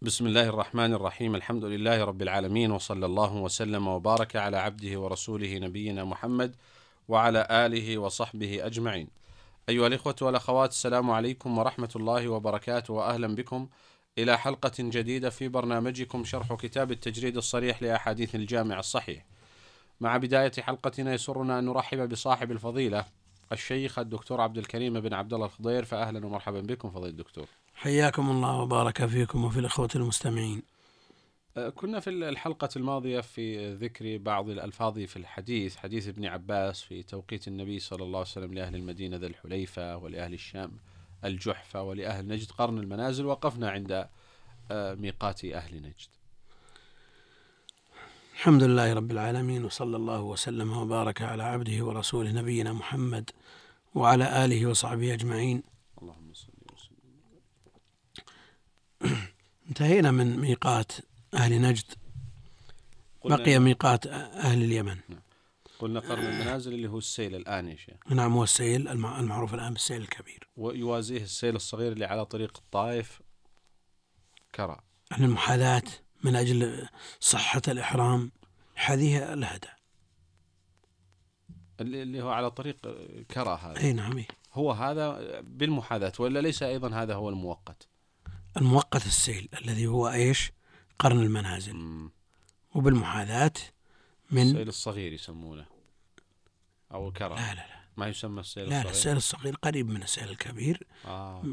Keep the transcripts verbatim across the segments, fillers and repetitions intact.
بسم الله الرحمن الرحيم. الحمد لله رب العالمين، وصلى الله وسلم وبارك على عبده ورسوله نبينا محمد وعلى آله وصحبه أجمعين. أيها الإخوة والأخوات، السلام عليكم ورحمة الله وبركاته، وأهلا بكم إلى حلقة جديدة في برنامجكم شرح كتاب التجريد الصريح لأحاديث الجامع الصحيح. مع بداية حلقتنا يسرنا أن نرحب بصاحب الفضيلة الشيخ الدكتور عبد الكريم بن عبد الله الخضير، فأهلا ومرحبا بكم فضيلة الدكتور. حياكم الله وبارك فيكم وفي الأخوة المستمعين. كنا في الحلقة الماضية في ذكر بعض الألفاظ في الحديث، حديث ابن عباس في توقيت النبي صلى الله عليه وسلم لأهل المدينة ذي الحليفة، ولأهل الشام الجحفة، ولأهل نجد قرن المنازل. وقفنا عند ميقات أهل نجد. الحمد لله رب العالمين، وصلى الله وسلم وبارك على عبده ورسوله نبينا محمد وعلى آله وصحبه أجمعين. اللهم صل وسلم. انتهينا من ميقات أهل نجد، بقي ميقات أهل اليمن. قلنا قرن المنازل اللي هو السيل الآن يا شيخ. نعم، هو السيل المعروف الآن بالسيل الكبير، ويوازيه السيل الصغير اللي على طريق الطائف كرى. المحاذاة من أجل صحة الإحرام، هذه الهدى اللي هو على طريق كرى هذا. أي نعم، هو هذا بالمحاذاة، ولا ليس أيضا هذا هو المؤقت؟ المؤقت السيل الذي هو إيش؟ قرن المنازل. م. وبالمحاذاة من السيل الصغير يسمونه أو كرى. لا لا لا ما يسمى السيل لا الصغير. لا السيل الصغير قريب من السيل الكبير. آه.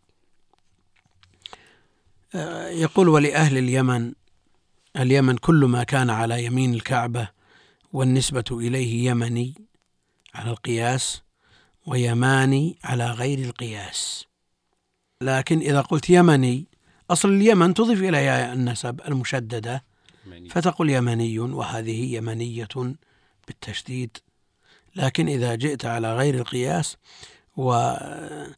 آه يقول: ولأهل اليمن، اليمن كل ما كان على يمين الكعبة والنسبة إليه يمني على القياس، ويماني على غير القياس. لكن إذا قلت يمني، أصل اليمن تضيف إليها النسب المشددة فتقول يمني، وهذه يمنية بالتشديد. لكن إذا جئت على غير القياس وذكرت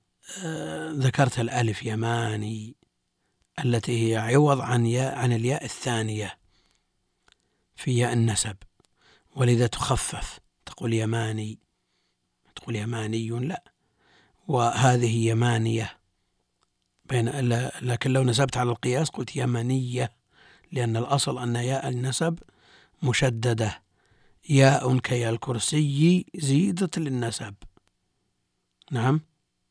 الألف يماني التي هي عوض عن ياء عن الياء الثانية في ياء النسب، ولذا تخفف تقول يماني، تقول يماني لا، وهذه يمانية بين. لكن لو نسبت على القياس قلت يمنية، لأن الأصل أن ياء النسب مشددة، ياء كيا الكرسي زيدت للنسب. نعم،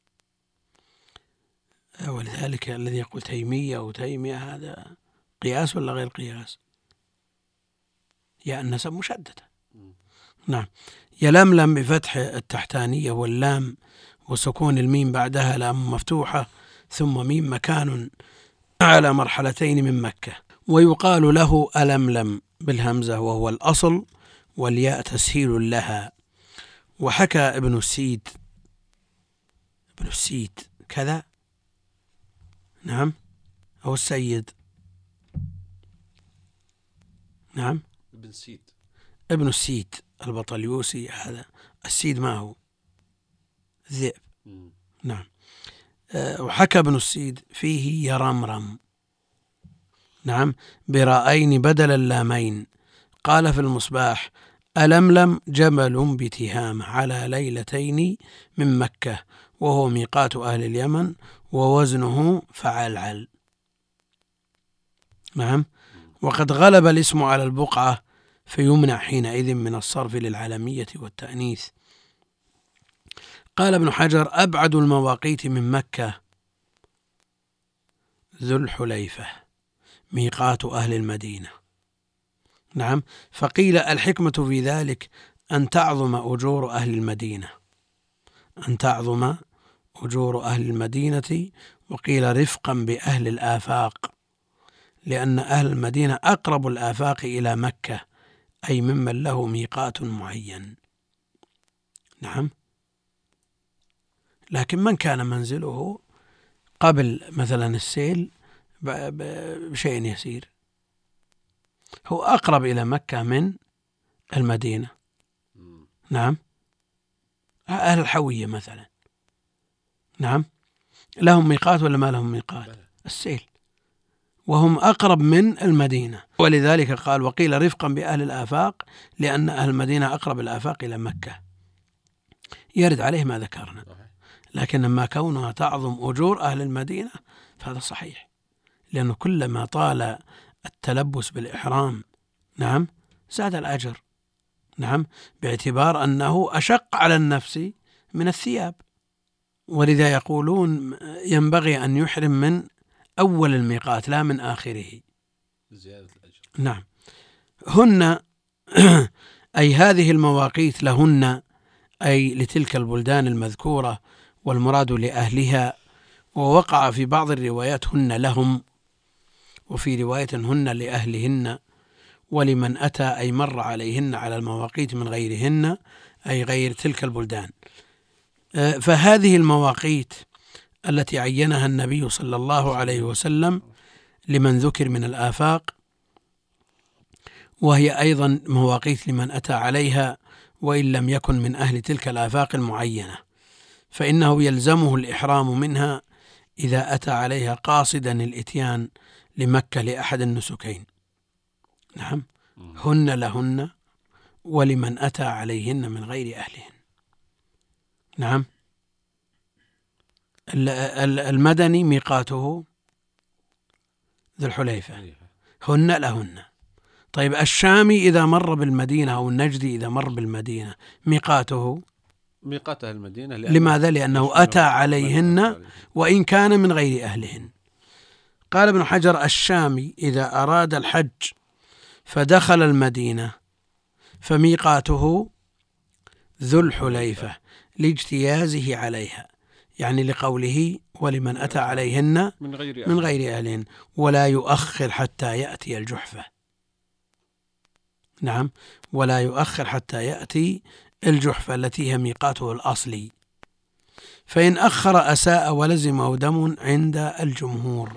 ولذلك الذي يقول تيمية أو تيمية هذا قياس ولا غير قياس؟ ياء النسب مشددة. نعم. يلملم بفتح التحتانية واللام وسكون الميم بعدها لام مفتوحة ثم ميم، مكان على مرحلتين من مكة، ويقال له ألملم بالهمزة وهو الأصل، والياء تسهيل لها. وحكى ابن السيد ابن السيد كذا، نعم، أو السيد، نعم، ابن سيد، ابن السيد البطليوسي. هذا السيد ما هو الذئب. نعم. أه وحكى ابن السيد فيه يرمرم، نعم، برأين بدل اللامين. قال في المصباح: ألملم جبل بتهام على ليلتين من مكة، وهو ميقات أهل اليمن، ووزنه فعلعل. نعم. وقد غلب الاسم على البقعة، فيمنع حينئذ من الصرف للعالمية والتأنيث. قال ابن حجر: أبعد المواقيت من مكة ذو الحليفة، ميقات أهل المدينة. نعم. فقيل: الحكمة في ذلك أن تعظم أجور أهل المدينة، أن تعظم أجور أهل المدينة. وقيل: رفقا بأهل الآفاق، لأن أهل المدينة أقرب الآفاق إلى مكة، أي ممن له ميقات معين. نعم. لكن من كان منزله قبل مثلا السيل بشيء يسير، هو أقرب إلى مكة من المدينة. نعم. أهل الحوية مثلا، نعم، لهم ميقات ولا ما لهم ميقات؟ السيل، وهم أقرب من المدينة. ولذلك قال: وقيل رفقا بأهل الآفاق، لأن أهل المدينة أقرب الآفاق إلى مكة. يرد عليه ما ذكرنا، لكن ما كونها تعظم أجور أهل المدينة فهذا صحيح، لأنه كلما طال التلبس بالإحرام نعم زاد الأجر، نعم، باعتبار أنه أشق على النفس من الثياب. ولذا يقولون ينبغي أن يحرم من أول الميقات لا من آخره زيادة الأجر. نعم. هن أي هذه المواقيت لهن أي لتلك البلدان المذكورة، والمراد لأهلها. ووقع في بعض الروايات هن لهم، وفي رواية هن لأهلهن، ولمن أتى أي مر عليهن على المواقيت من غيرهن أي غير تلك البلدان. فهذه المواقيت التي عينها النبي صلى الله عليه وسلم لمن ذكر من الآفاق، وهي أيضا مواقيت لمن أتى عليها وإن لم يكن من أهل تلك الآفاق المعينة، فإنه يلزمه الإحرام منها إذا أتى عليها قاصدا الإتيان لمكة لأحد النسكين. نعم، هن لهن ولمن أتى عليهن من غير أهلهن. نعم. المدني ميقاته ذو الحليفة، هن لهن. طيب الشامي إذا مر بالمدينة أو النجدي إذا مر بالمدينة ميقاته ميقاته المدينة. لماذا؟ لأنه أتى عليهن وإن كان من غير أهلهن. قال ابن حجر الشامي إذا أراد الحج فدخل المدينة فميقاته ذو الحليفة لاجتيازه عليها، يعني لقوله ولمن أتى عليهن من غير, من غير أهلهن، ولا يؤخر حتى يأتي الجحفة. نعم، ولا يؤخر حتى يأتي الجحفة التي هي ميقاته الأصلي، فإن أخر أساء ولزمه دم عند الجمهور.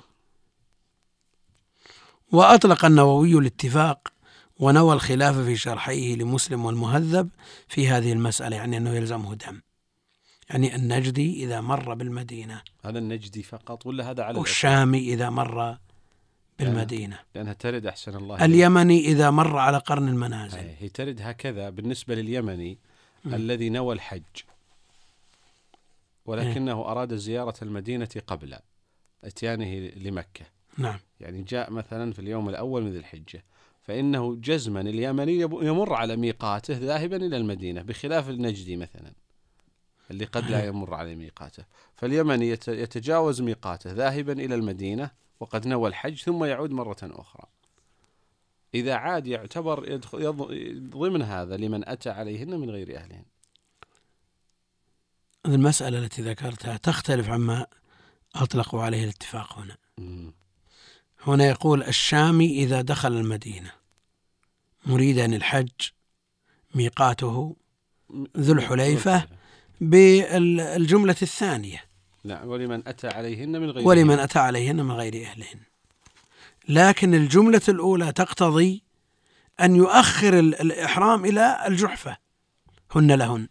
وأطلق النووي الاتفاق ونوى الخلاف في شرحيه لمسلم والمهذب في هذه المسألة، يعني أنه يلزمه دم. يعني النجدي إذا مر بالمدينة، هذا النجدي فقط ولا هذا على والشامي إذا مر بالمدينة، لأنها ترد أحسن الله. اليمني إذا مر على قرن المنازل، هي ترد هكذا بالنسبة لليمني م. الذي نوى الحج ولكنه هي. أراد زيارة المدينة قبل اتيانه لمكة. نعم، يعني جاء مثلا في اليوم الأول من ذي الحجة، فإنه جزما اليمني يمر على ميقاته ذاهبا إلى المدينة، بخلاف النجدي مثلا اللي قد لا يمر على ميقاته. فاليمني يتجاوز ميقاته ذاهبا إلى المدينة وقد نوى الحج ثم يعود مرة أخرى. إذا عاد يعتبر ضمن هذا لمن أتى عليهن من غير أهلهن. المسألة التي ذكرتها تختلف عما أطلقوا عليه الاتفاق هنا. م. هنا يقول الشامي إذا دخل المدينة مريدا الحج ميقاته ذو الحليفة بالجملة الثانية. نعم، ولمن أتى عليهن من غير ولمن أتى عليهن من غير أهلهن. لكن الجملة الأولى تقتضي أن يؤخر الإحرام إلى الجحفة، هن لهن.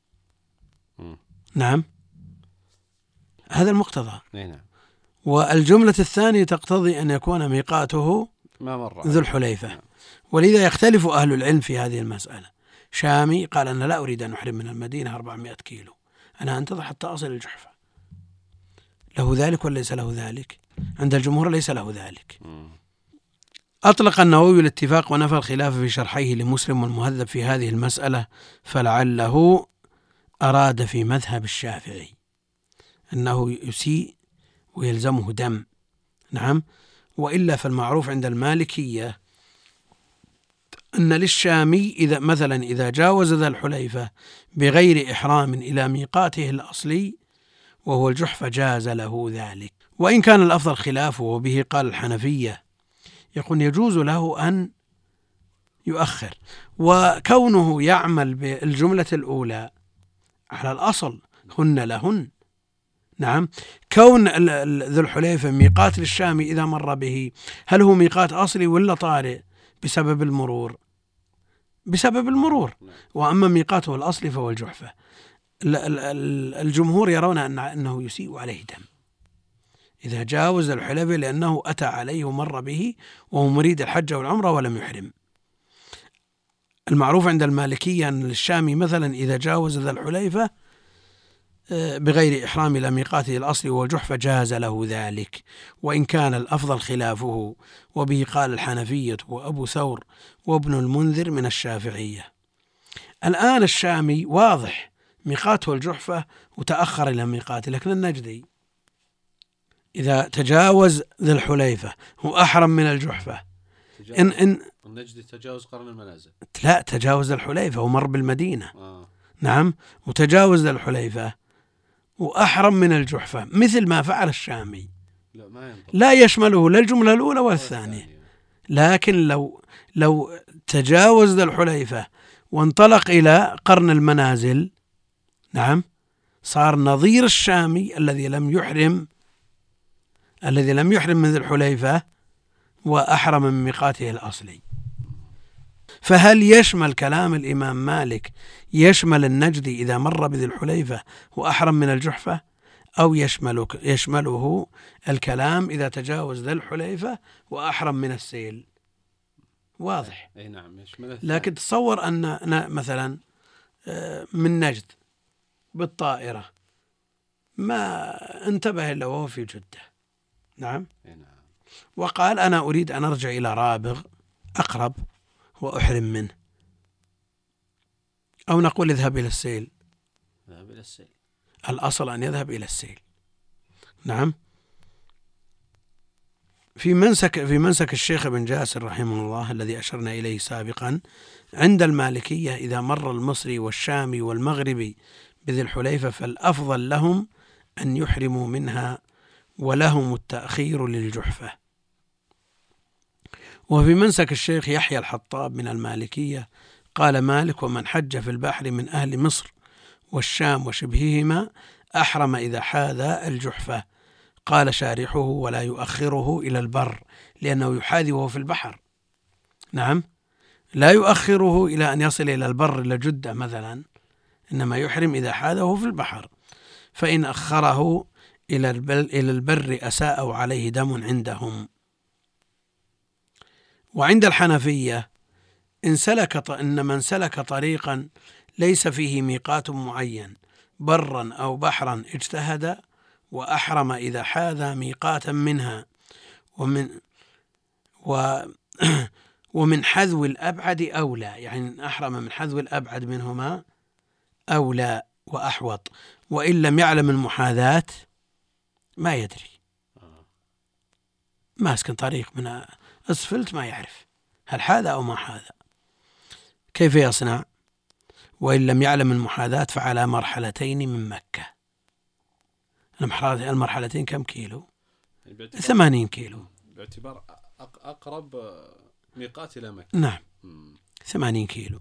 م. نعم، هذا المقتضى. نعم. والجملة الثانية تقتضي أن يكون ميقاته ما مر ذو الحليفة. نعم. ولذا يختلف أهل العلم في هذه المسألة. شامي قال أنا لا أريد أن أحرم من المدينة أربعمائة كيلو، أنا أنتظر حتى أصل الجحفة. له ذلك ولا ليس له ذلك؟ عند الجمهور ليس له ذلك. م. أطلق النووي الاتفاق ونفى الخلاف في شرحيه لمسلم والمهذب في هذه المسألة، فلعله أراد في مذهب الشافعي أنه يسيء ويلزمه دم. نعم، وإلا فالمعروف عند المالكية أن للشامي إذا مثلا إذا جاوز ذا الحليفة بغير إحرام إلى ميقاته الأصلي وهو الجحفة جاز له ذلك، وإن كان الأفضل خلافه، وبه قال الحنفية يقول يجوز له أن يؤخر، وكونه يعمل بالجملة الأولى على الأصل هن لهن. نعم، كون ذو الحليفة ميقات للشامي إذا مر به، هل هو ميقات أصلي ولا طارئ بسبب المرور؟ بسبب المرور. وأما ميقاته الأصلي فهو الجحفة. الجمهور يرون أنه يسيء عليه دم إذا جاوز الحليفة، لأنه أتى عليه ومر به وهو مريد الحج والعمرة ولم يحرم. المعروف عند المالكية أن الشامي مثلا إذا جاوز ذا الحليفة بغير إحرام إلى ميقاته الأصلي والجحفة جاز له ذلك، وإن كان الأفضل خلافه، وبه قال الحنفية وأبو ثور وابن المنذر من الشافعية. الآن الشامي واضح ميقاته الجحفة وتأخر إلى ميقاته، لكن النجدي إذا تجاوز ذي الحليفة وأحرم من الجحفة إن إن النجدي تجاوز قرن المنازل، لا تجاوز الحليفة ومر بالمدينة آه. نعم، وتجاوز الحليفة وأحرم من الجحفة مثل ما فعل الشامي، لا, ما لا يشمله لا الجملة الأولى ولا الثانية. لكن لو لو تجاوز الحليفة وانطلق إلى قرن المنازل نعم صار نظير الشامي الذي لم يحرم الذي لم يحرم من ذي الحليفة وأحرم من ميقاته الأصلي. فهل يشمل كلام الإمام مالك يشمل النجدي إذا مر بذي الحليفة وأحرم من الجحفة، أو يشمله, يشمله الكلام إذا تجاوز ذي الحليفة وأحرم من السيل؟ واضح. أي نعم يشمله. لكن تصور أن مثلا من نجد بالطائرة ما انتبه إلا وهو في جدة نعم وقال أنا أريد أن أرجع إلى رابغ أقرب وأحرم منه، أو نقول اذهب إلى السيل، ذهب إلى السيل، الأصل أن يذهب إلى السيل نعم. في منسك في منسك الشيخ ابن جاسر رحمه الله الذي أشرنا إليه سابقا، عند المالكية إذا مر المصري والشامي والمغربي بذي الحليفة فالأفضل لهم أن يحرموا منها ولهم التأخير للجحفة. وفي منسك الشيخ يحيى الحطاب من المالكية قال مالك ومن حج في البحر من أهل مصر والشام وشبههما أحرم إذا حاذى الجحفة. قال شارحه ولا يؤخره إلى البر لأنه يحاذي وهو في البحر نعم، لا يؤخره إلى أن يصل إلى البر إلى جدة مثلا، إنما يحرم إذا حاذه في البحر، فإن أخره إلى البر أساء عليه دم عندهم. وعند الحنفية إن سلك إن من سلك طريقا ليس فيه ميقات معين برا أو بحرا اجتهد وأحرم إذا حاذى ميقاتا منها، ومن و ومن حذو الأبعد أولى، يعني أحرم من حذو الأبعد منهما أولى وأحوط، وإن لم يعلم المحاذاة ما يدري، ماسك طريق من أسفلت ما يعرف هل حاذى أو ما حاذى، كيف يصنع؟ وإن لم يعلم المحاذاة فعلى مرحلتين من مكة. المرحلتين كم كيلو؟ ثمانين كيلو باعتبار أقرب ميقات إلى مكة. نعم ثمانين كيلو.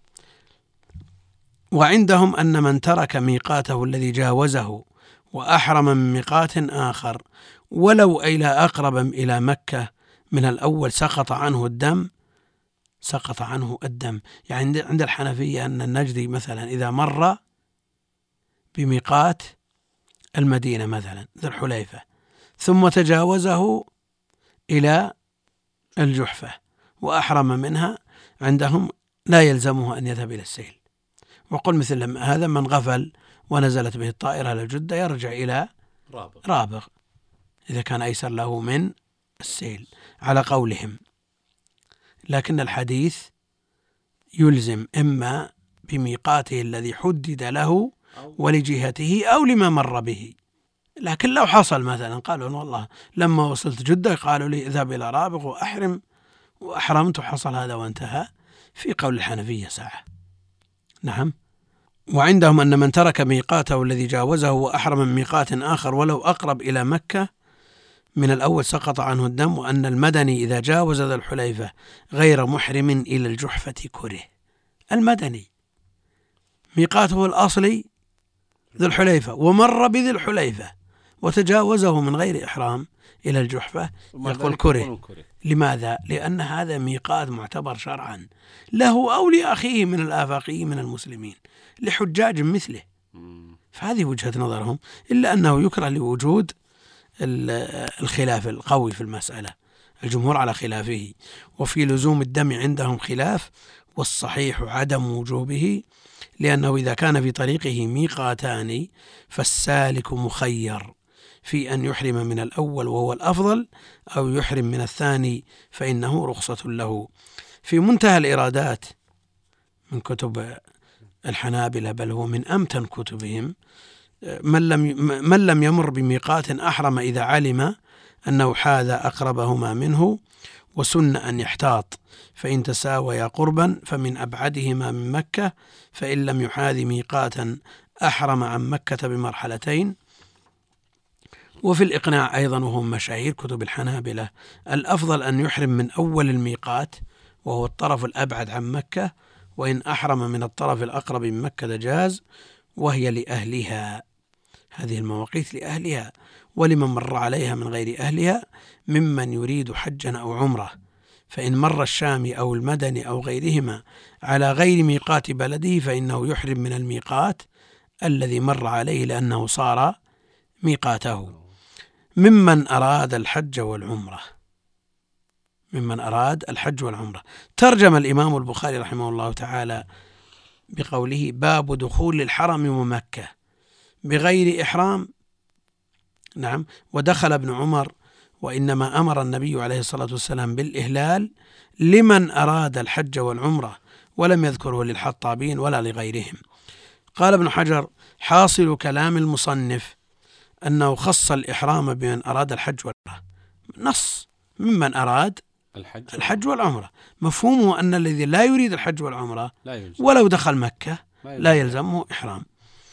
وعندهم أن من ترك ميقاته الذي جاوزه وأحرم من ميقات آخر ولو إلى أقرب إلى مكة من الأول سقط عنه الدم سقط عنه الدم. يعني عند الحنفية أن النجدي مثلا إذا مر بميقات المدينة مثلا ذو الحليفة ثم تجاوزه إلى الجحفة وأحرم منها، عندهم لا يلزمه أن يذهب إلى السيل. وقل مثل هذا من غفل ونزلت به الطائرة إلى جدة يرجع إلى رابغ, رابغ إذا كان أيسر له من السيل على قولهم. لكن الحديث يلزم إما بميقاته الذي حدد له ولجهته أو لما مر به. لكن لو حصل مثلا قالوا والله لما وصلت جدة قالوا لي اذهب إلى رابغ وأحرم وأحرمت وحصل هذا وانتهى، في قول الحنفية ساعة نعم. وعندهم أن من ترك ميقاته الذي جاوزه وأحرم من ميقات آخر ولو أقرب إلى مكة من الأول سقط عنه الدم، وأن المدني إذا جاوز ذا الحليفة غير محرم إلى الجحفة كره. المدني ميقاته الأصلي ذو الحليفة ومر بذي الحليفة وتجاوزه من غير إحرام إلى الجحفة يقول كره. لماذا؟ لأن هذا ميقات معتبر شرعا له أو لأخيه من الآفاقيين من المسلمين لحجاج مثله، فهذه وجهة نظرهم، إلا أنه يكره لوجود الخلاف القوي في المسألة، الجمهور على خلافه. وفي لزوم الدم عندهم خلاف، والصحيح عدم وجوبه، لأنه إذا كان في طريقه ميقاتان فالسالك مخير في أن يحرم من الأول وهو الأفضل، أو يحرم من الثاني فإنه رخصة له. في منتهى الإرادات من كتب الحنابلة، بل هو من أمتن كتبهم، من لم من لم يمر بميقات أحرم إذا علم أنه حاذ أقربهما منه، وسن أن يحتاط، فإن تساويا قربا فمن أبعدهما من مكة، فإن لم يحاذ ميقاتا أحرم عن مكة بمرحلتين. وفي الإقناع أيضا، وهم مشاهير كتب الحنابلة، الأفضل أن يحرم من أول الميقات وهو الطرف الأبعد عن مكة، وإن أحرم من الطرف الأقرب من مكة جاز، وهي لأهلها، هذه المواقيت لأهلها، ولمن مر عليها من غير أهلها ممن يريد حجا أو عمرة. فإن مر الشامي أو المدني أو غيرهما على غير ميقات بلده فإنه يحرم من الميقات الذي مر عليه، لأنه صار ميقاته. ممن أراد الحج والعمرة ممن أراد الحج والعمرة ترجم الإمام البخاري رحمه الله تعالى بقوله: باب دخول الحرم ومكة بغير إحرام. نعم. ودخل ابن عمر، وإنما أمر النبي عليه الصلاة والسلام بالإهلال لمن أراد الحج والعمرة، ولم يذكره للحطابين ولا لغيرهم. قال ابن حجر: حاصل كلام المصنف أنه خص الإحرام بمن أراد الحج والعمرة، نص ممن أراد الحج, الحج والعمرة، مفهومه أن الذي لا يريد الحج والعمرة لا ولو دخل مكة لا, لا يلزمه إحرام.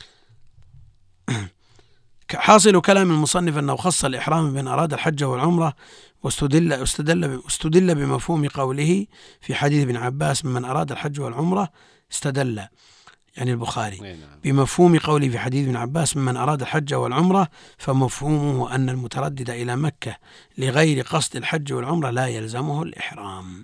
حاصل كلام المصنف أنه خص الإحرام بمن أراد الحج والعمرة، واستدل, استدل, استدل بمفهوم قوله في حديث ابن عباس: من أراد الحج والعمرة. استدل يعني البخاري بمفهوم قوله في حديث ابن عباس: من أراد الحج والعمرة، فمفهومه أن المتردد إلى مكة لغير قصد الحج والعمرة لا يلزمه الإحرام.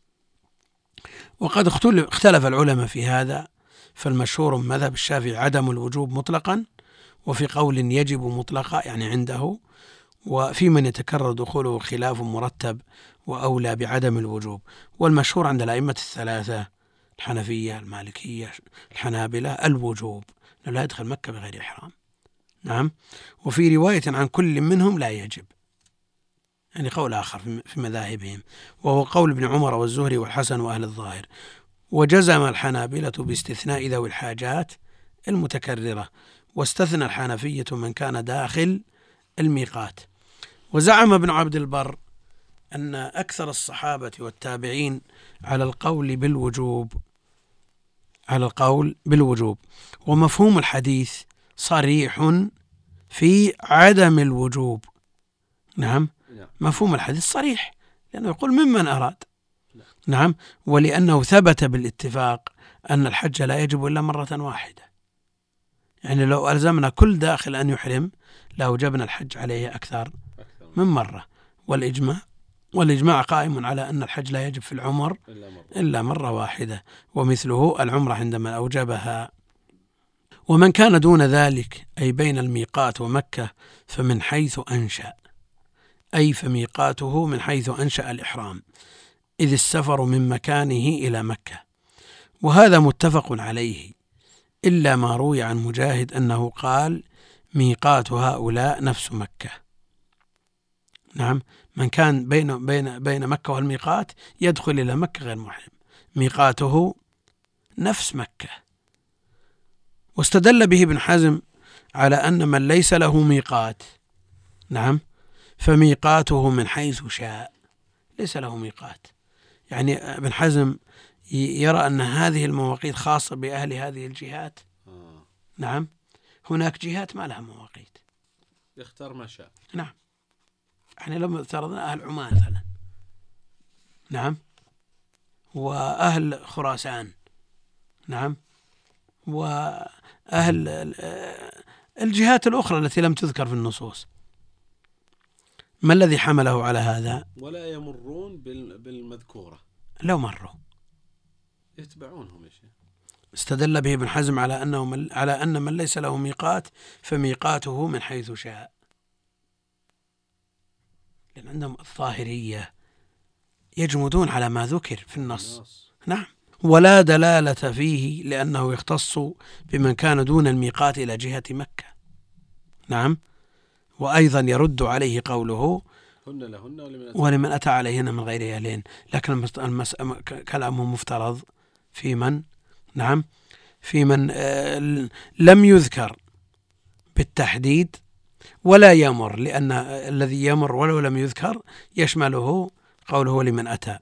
وقد اختلف العلماء في هذا، فالمشهور من مذهب الشافعي عدم الوجوب مطلقا، وفي قول يجب مطلقا يعني عنده، وفي من يتكرر دخوله خلاف مرتب وأولى بعدم الوجوب. والمشهور عند الأئمة الثلاثة الحنفية المالكية الحنابلة الوجوب، لا يدخل مكة بغير إحرام. نعم. وفي رواية عن كل منهم لا يجب، يعني قول آخر في مذاهبهم، وهو قول ابن عمر والزهري والحسن وأهل الظاهر. وجزم الحنابلة باستثناء ذوي الحاجات المتكررة، واستثنى الحنفية من كان داخل الميقات. وزعم ابن عبد البر أن أكثر الصحابة والتابعين على القول بالوجوب على القول بالوجوب ومفهوم الحديث صريح في عدم الوجوب. نعم. مفهوم الحديث صريح، لأنه يقول ممن أراد. نعم. ولأنه ثبت بالاتفاق أن الحج لا يجب إلا مرة واحدة، يعني لو ألزمنا كل داخل أن يحرم لأوجبنا الحج عليه أكثر من مرة. والإجماع والإجماع قائم على أن الحج لا يجب في العمر إلا مرة واحدة، ومثله العمرة عندما أوجبها. ومن كان دون ذلك أي بين الميقات ومكة فمن حيث أنشأ، أي فميقاته من حيث أنشأ الإحرام، إذ السفر من مكانه إلى مكة، وهذا متفق عليه، إلا ما روي عن مجاهد أنه قال: ميقات هؤلاء نفس مكة. نعم. من كان بين بين بين مكة والميقات يدخل إلى مكة غير محرم، ميقاته نفس مكة. واستدل به ابن حزم على أن من ليس له ميقات، نعم، فميقاته من حيث شاء، ليس له ميقات. يعني ابن حزم يرى أن هذه المواقيت خاصة بأهل هذه الجهات. نعم. هناك جهات ما لها مواقيت، يختار ما شاء. نعم. يعني لما افترضنا أهل عمان مثلا، نعم، وأهل خراسان، نعم، وأهل الجهات الأخرى التي لم تذكر في النصوص، ما الذي حمله على هذا؟ ولا يمرون بالمذكورة، لو مروا يتبعونهم يا شيخ. استدل به ابن حزم على أنه من على أن من ليس له ميقات فميقاته من حيث شاء، لأن عندهم الظاهرية يجمدون على ما ذكر في النص. نعم. ولا دلالة فيه لأنه يختص بمن كان دون الميقات إلى جهة مكة. نعم. وأيضا يرد عليه قوله هن لهن ولمن أتى, ولمن أتى عليهن من غير أهلين، لكن المس... المس... كلامه مفترض في من نعم في من آه لم يذكر بالتحديد ولا يمر، لأن الذي يمر ولو لم يذكر يشمله قوله لمن أتى.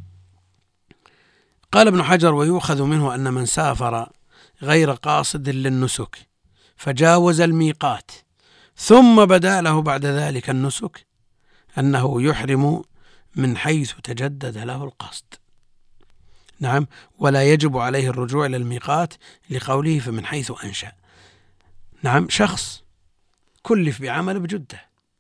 قال ابن حجر: ويؤخذ منه أن من سافر غير قاصد للنسك فجاوز الميقات ثم بدا له بعد ذلك النسك أنه يحرم من حيث تجدد له القصد. نعم. ولا يجب عليه الرجوع إلى الميقات لقوله فمن حيث أنشأ. نعم. شخص كلف بعمل بجدة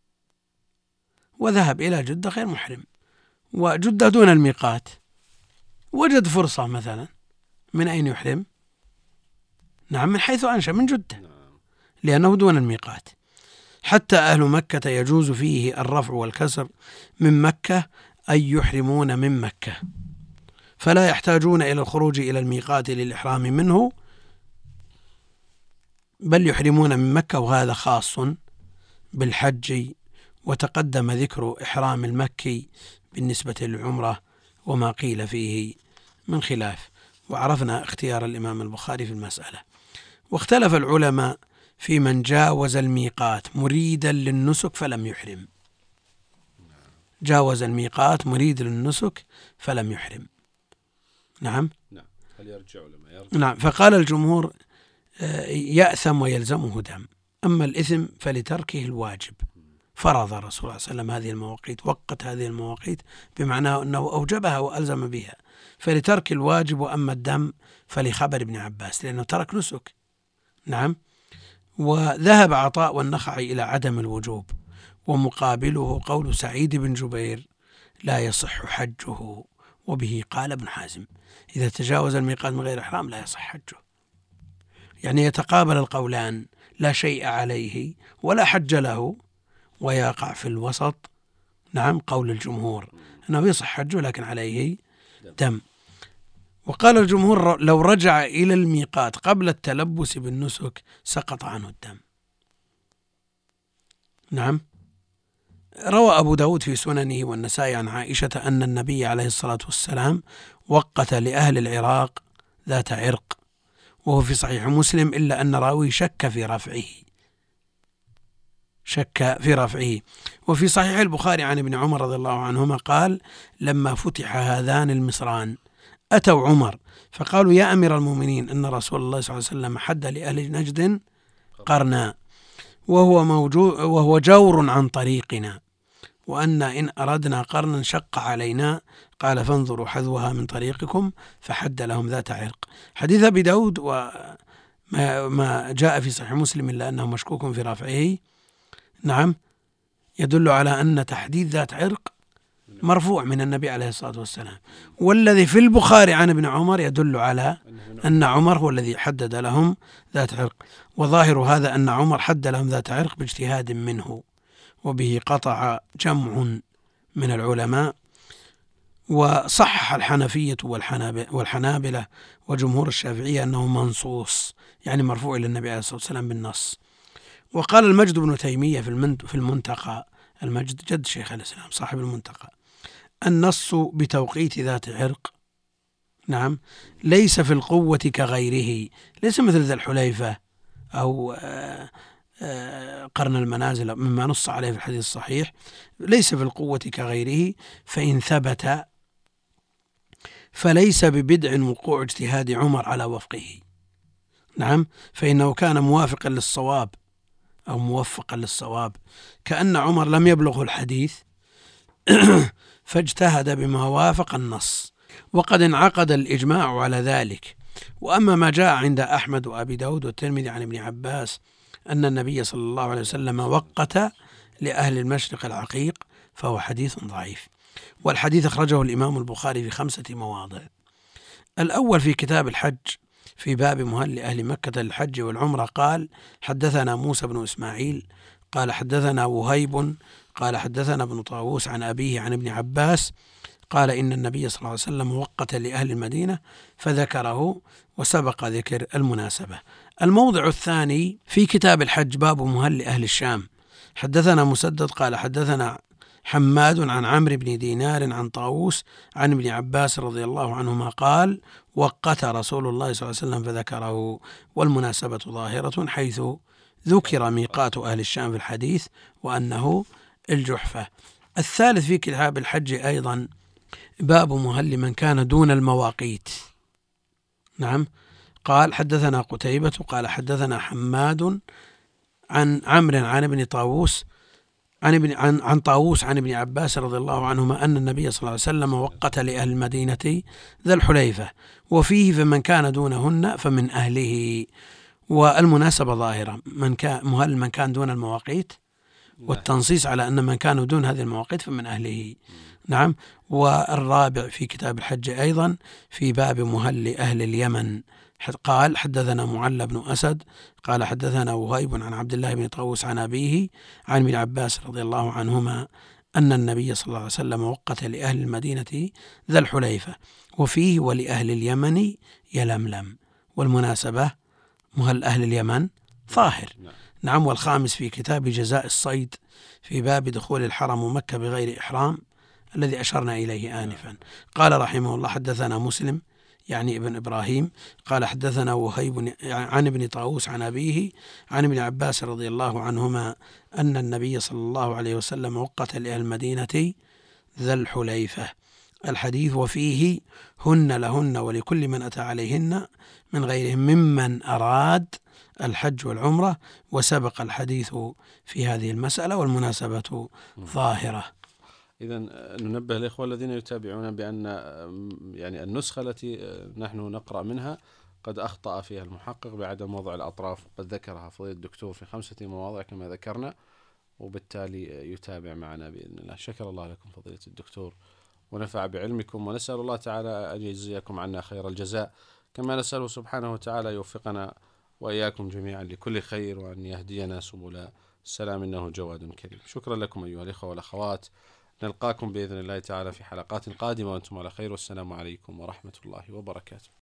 وذهب إلى جدة غير محرم، وجدة دون الميقات، وجد فرصة مثلا، من أين يحرم؟ نعم، من حيث أنشأ، من جدة، لأنه دون الميقات. حتى أهل مكة يجوز فيه الرفع والكسر من مكة أي يحرمون من مكة، فلا يحتاجون إلى الخروج إلى الميقات للإحرام منه، بل يحرمون من مكة، وهذا خاص بالحج. وتقدم ذكر إحرام المكي بالنسبة للعمرة وما قيل فيه من خلاف، وعرفنا اختيار الإمام البخاري في المسألة. واختلف العلماء في من جاوز الميقات مريدا للنسك فلم يحرم. جاوز الميقات مريد للنسك فلم يحرم. نعم. نعم. هل يرجع ولا ما يرجع؟ نعم. فقال الجمهور يأثم ويلزمه دم، أما الإثم فلتركه الواجب. فرض الرسول صلى الله عليه وسلم هذه المواقيت، وقت هذه المواقيت بمعنى أنه أوجبها وألزم بها، فلترك الواجب. وأما الدم فلخبر ابن عباس لأنه ترك نسك. نعم. وذهب عطاء والنخعي إلى عدم الوجوب، ومقابله قول سعيد بن جبير لا يصح حجه، وبه قال ابن حازم إذا تجاوز الميقات من غير إحرام لا يصح حجه. يعني يتقابل القولان، لا شيء عليه ولا حج له، ويقع في الوسط نعم قول الجمهور أنه يصح حجه لكن عليه دم. وقال الجمهور لو رجع إلى الميقات قبل التلبس بالنسك سقط عنه الدم. نعم. روى أبو داود في سننه والنسائي عن عائشة أن النبي عليه الصلاة والسلام وقت لأهل العراق ذات عرق، وهو في صحيح مسلم، إلا أن راوي شك في رفعه شك في رفعه وفي صحيح البخاري عن ابن عمر رضي الله عنهما قال لما فتح هذان المصران أتوا عمر فقالوا يا أمير المؤمنين إن رسول الله صلى الله عليه وسلم حد لأهل نجد قرنا وهو, موجود وهو جور عن طريقنا، وأن إن أردنا قرنا شق علينا، قال فانظروا حذوها من طريقكم، فحد لهم ذات عرق. حديث أبي داود وما ما جاء في صحيح مسلم إلا أنه مشكوك في رفعه نعم يدل على أن تحديد ذات عرق مرفوع من النبي عليه الصلاة والسلام، والذي في البخاري عن ابن عمر يدل على أن عمر هو الذي حدد لهم ذات عرق. وظاهر هذا أن عمر حد لهم ذات عرق باجتهاد منه، وبه قطع جمع من العلماء. وصحح الحنفية والحنابلة وجمهور الشافعية أنه منصوص، يعني مرفوع إلى النبي عليه الصلاة والسلام بالنص. وقال المجد بن تيمية في المنتقى، المجد جد شيخ الإسلام صاحب المنتقى، النص بتوقيت ذات عرق نعم ليس في القوة كغيره، ليس مثل ذا الحليفة أو قرن المنازل مما نص عليه في الحديث الصحيح، ليس في القوة كغيره، فإن ثبت فليس ببدع وقوع اجتهاد عمر على وفقه نعم فإنه كان موافقا للصواب أو موفقا للصواب، كأن عمر لم يبلغه الحديث فاجتهد بما وافق النص، وقد انعقد الإجماع على ذلك. وأما ما جاء عند أحمد وأبي داود والترمذي عن ابن عباس أن النبي صلى الله عليه وسلم وقت لأهل المشرق العقيق فهو حديث ضعيف. والحديث أخرجه الإمام البخاري في خمسة مواضع. الأول في كتاب الحج في باب مهل أهل مكة للحج والعمرة قال حدثنا موسى بن إسماعيل قال حدثنا وهيب قال حدثنا ابن طاووس عن أبيه عن ابن عباس قال إن النبي صلى الله عليه وسلم وقت لأهل المدينة فذكره وسبق ذكر المناسبة. الموضع الثاني في كتاب الحج باب مهل أهل الشام. حدثنا مسدد قال حدثنا حماد عن عمرو بن دينار عن طاووس عن ابن عباس رضي الله عنهما قال وقت رسول الله صلى الله عليه وسلم فذكره، والمناسبة ظاهرة حيث ذكر ميقات أهل الشام في الحديث وأنه الجحفة. الثالث في كتاب الحج أيضا باب مهل من كان دون المواقيت. نعم. قال حدثنا قتيبة قال حدثنا حماد عن عمرو عن ابن طاووس عن ابن عن عن طاووس عن ابن عباس رضي الله عنهما أن النبي صلى الله عليه وسلم وقت لأهل المدينة ذا الحليفة وفيه فمن كان دونهن فمن أهله. والمناسبة ظاهرة، من كان مهل من كان دون المواقيت، والتنصيص على أن من كانوا دون هذه المواقيت فمن أهله. نعم. والرابع في كتاب الحج أيضا في باب مهل أهل اليمن. قال حدثنا معل بن أسد قال حدثنا وهيب عن عبد الله بن طاووس عن أبيه عن ابن عباس رضي الله عنهما أن النبي صلى الله عليه وسلم وقت لأهل المدينة ذا الحليفة وفيه ولأهل اليمن يلملم. والمناسبة مهل أهل اليمن ظاهر. نعم. والخامس في كتاب جزاء الصيد في باب دخول الحرم مكة بغير إحرام الذي أشرنا إليه آنفا. قال رحمه الله حدثنا مسلم يعني ابن إبراهيم قال حدثنا وهيب عن ابن طاووس عن أبيه عن ابن عباس رضي الله عنهما أن النبي صلى الله عليه وسلم وقت لأهل المدينة ذا الحليفة. الحديث وفيه هن لهن ولكل من أتى عليهن من غيرهم ممن أراد الحج والعمرة، وسبق الحديث في هذه المسألة والمناسبة ظاهرة. إذن ننبه الإخوة الذين يتابعون بأن يعني النسخة التي نحن نقرأ منها قد أخطأ فيها المحقق بعدم وضع الأطراف، قد ذكرها فضيلة الدكتور في خمسة مواضع كما ذكرنا، وبالتالي يتابع معنا بإذن الله. شكر الله لكم فضيلة الدكتور ونفع بعلمكم، ونسأل الله تعالى أن يجزيكم عنا خير الجزاء، كما نسأله سبحانه وتعالى يوفقنا وإياكم جميعا لكل خير وأن يهدينا سبل السلام إنه جواد كريم. شكرا لكم أيها الإخوة والأخوات، نلقاكم بإذن الله تعالى في حلقات قادمة وأنتم على خير، والسلام عليكم ورحمة الله وبركاته.